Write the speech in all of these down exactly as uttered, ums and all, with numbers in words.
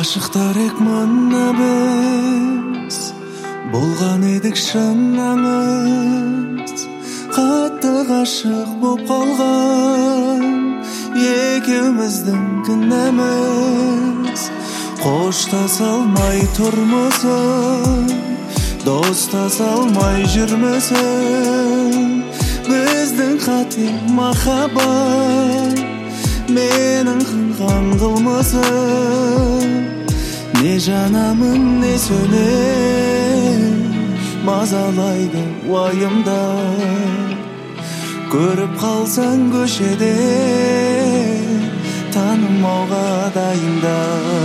Ашықтар ек мына біз, болған едік шын аңыз. Қатты ғашық боп қалған екеуміздің күнәміз. Қоштаса алмай тұрмысың, достаса алмай жүрмісің. Біздің қате махаббат, менің қылған қылмысым. Не жанамын, не сөнем, мазалайды уайымда. Көріп қалсаң көшеде, танымауға дайында.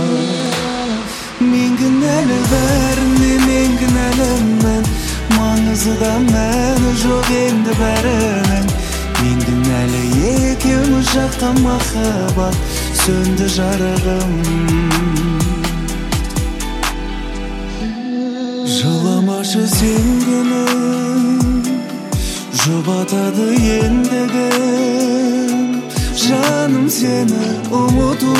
Мен кінәлі, бәріне мен кінәлімін. Маңызы да мәні жоқ енді бәрінің. Мен кінәлі, екеуміз жаққан махаббат сөнді жарығым. Жыламашы сен күнім, жұбатады ендігім. Жаным сені ұмыту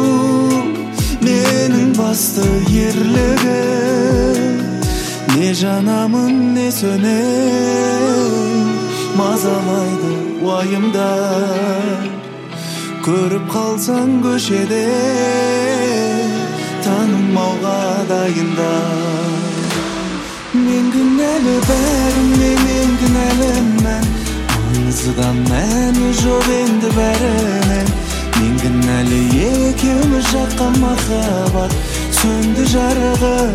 менің басты ерлігім. Не жанамын, не сөнем, мазалайды уайымда. Көріп қалсаң көшеде, танымауға дайында. Мен кінәлі, бәріне мен кінәлімін. Маңызы да мәні жоқ енді бәрінің. Мен кінәлі, екеуміз жаққан махаббат сөнді жарығым.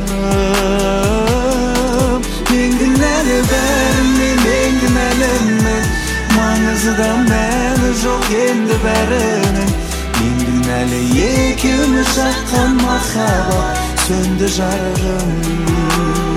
Мен кінәлі, бәріне мен кінәлімін. Маңызы да мәні жоқ енді бәрінің. Мен кінәлі, екеуміз жаққан махаббат сөнді жарығым.